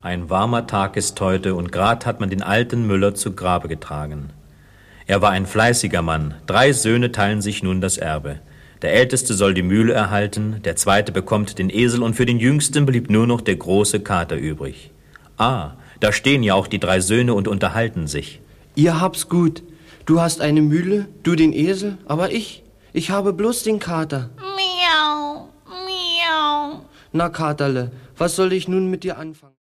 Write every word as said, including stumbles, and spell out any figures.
Ein warmer Tag ist heute, und grad hat man den alten Müller zu Grabe getragen. Er war ein fleißiger Mann, drei Söhne teilen sich nun das Erbe. Der Älteste soll die Mühle erhalten, der Zweite bekommt den Esel, und für den Jüngsten blieb nur noch der große Kater übrig. Ah, da stehen ja auch die drei Söhne und unterhalten sich. Ihr habt's gut. Du hast eine Mühle, du den Esel, aber ich, ich habe bloß den Kater. Miau, miau. Na, Katerle, was soll ich nun mit dir anfangen?